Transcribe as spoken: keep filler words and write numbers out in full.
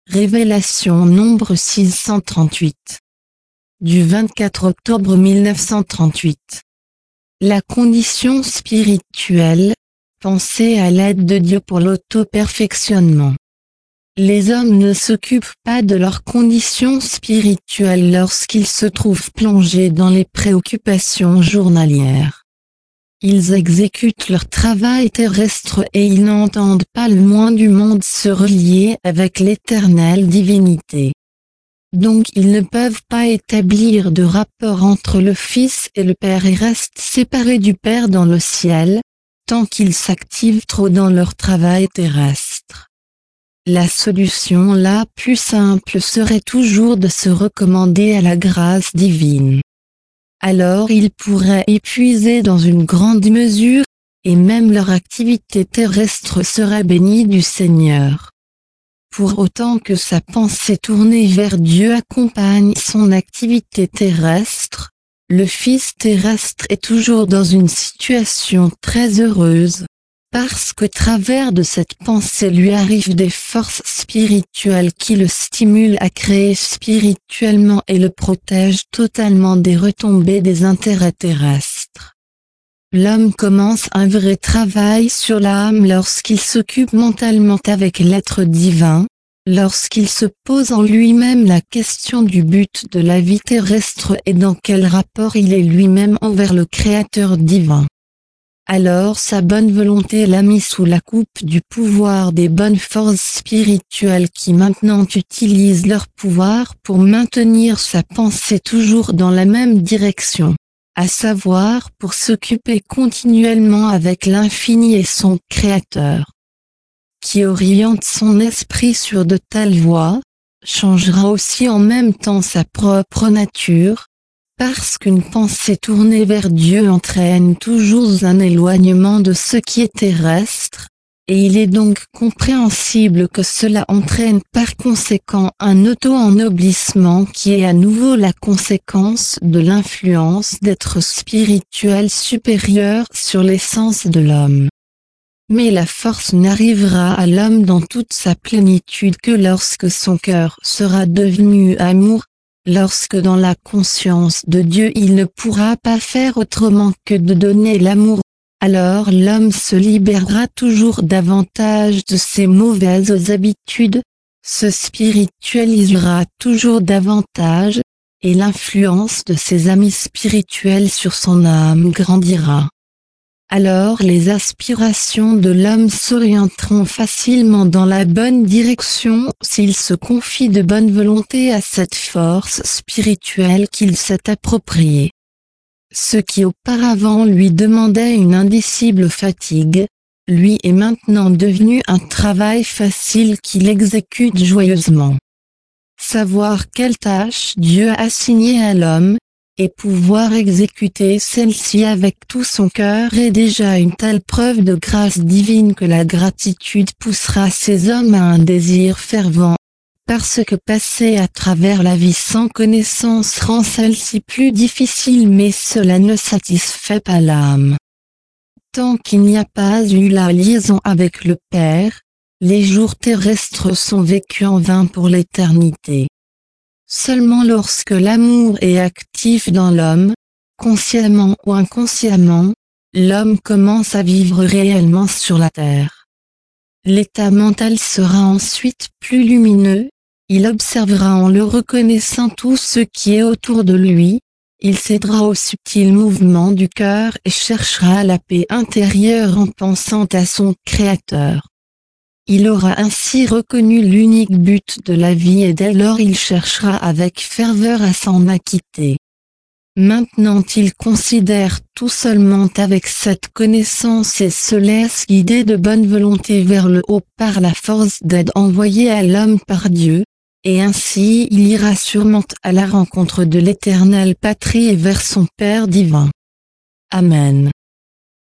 Révélation nombre six cent trente-huit. Du vingt-quatre octobre mille neuf cent trente-huit. La condition spirituelle, pensée à l'aide de Dieu pour l'auto-perfectionnement. Les hommes ne s'occupent pas de leur condition spirituelle lorsqu'ils se trouvent plongés dans les préoccupations journalières. Ils exécutent leur travail terrestre et ils n'entendent pas le moins du monde se relier avec l'éternelle divinité. Donc ils ne peuvent pas établir de rapport entre le Fils et le Père et restent séparés du Père dans le ciel, tant qu'ils s'activent trop dans leur travail terrestre. La solution la plus simple serait toujours de se recommander à la grâce divine. Alors ils pourraient épuiser dans une grande mesure, et même leur activité terrestre serait bénie du Seigneur. Pour autant que sa pensée tournée vers Dieu accompagne son activité terrestre, le Fils terrestre est toujours dans une situation très heureuse, parce qu'au travers de cette pensée lui arrivent des forces spirituelles qui le stimulent à créer spirituellement et le protègent totalement des retombées des intérêts terrestres. L'homme commence un vrai travail sur l'âme lorsqu'il s'occupe mentalement avec l'être divin, lorsqu'il se pose en lui-même la question du but de la vie terrestre et dans quel rapport il est lui-même envers le Créateur divin. Alors sa bonne volonté l'a mis sous la coupe du pouvoir des bonnes forces spirituelles qui maintenant utilisent leur pouvoir pour maintenir sa pensée toujours dans la même direction, à savoir pour s'occuper continuellement avec l'infini et son Créateur. Qui oriente son esprit sur de telles voies, changera aussi en même temps sa propre nature, parce qu'une pensée tournée vers Dieu entraîne toujours un éloignement de ce qui est terrestre, et il est donc compréhensible que cela entraîne par conséquent un auto-ennoblissement qui est à nouveau la conséquence de l'influence d'êtres spirituels supérieurs sur l'essence de l'homme. Mais la force n'arrivera à l'homme dans toute sa plénitude que lorsque son cœur sera devenu amour, lorsque dans la conscience de Dieu il ne pourra pas faire autrement que de donner l'amour, alors l'homme se libérera toujours davantage de ses mauvaises habitudes, se spiritualisera toujours davantage, et l'influence de ses amis spirituels sur son âme grandira. Alors les aspirations de l'homme s'orienteront facilement dans la bonne direction s'il se confie de bonne volonté à cette force spirituelle qu'il s'est appropriée. Ce qui auparavant lui demandait une indicible fatigue, lui est maintenant devenu un travail facile qu'il exécute joyeusement. Savoir quelle tâche Dieu a assignée à l'homme, et pouvoir exécuter celle-ci avec tout son cœur est déjà une telle preuve de grâce divine que la gratitude poussera ces hommes à un désir fervent, parce que passer à travers la vie sans connaissance rend celle-ci plus difficile mais cela ne satisfait pas l'âme. Tant qu'il n'y a pas eu la liaison avec le Père, les jours terrestres sont vécus en vain pour l'éternité. Seulement lorsque l'amour est actif dans l'homme, consciemment ou inconsciemment, l'homme commence à vivre réellement sur la terre. L'état mental sera ensuite plus lumineux, il observera en le reconnaissant tout ce qui est autour de lui, il cédera aux subtils mouvements du cœur et cherchera la paix intérieure en pensant à son Créateur. Il aura ainsi reconnu l'unique but de la vie et dès lors il cherchera avec ferveur à s'en acquitter. Maintenant il considère tout seulement avec cette connaissance et se laisse guider de bonne volonté vers le haut par la force d'aide envoyée à l'homme par Dieu, et ainsi il ira sûrement à la rencontre de l'éternelle patrie et vers son Père divin. Amen.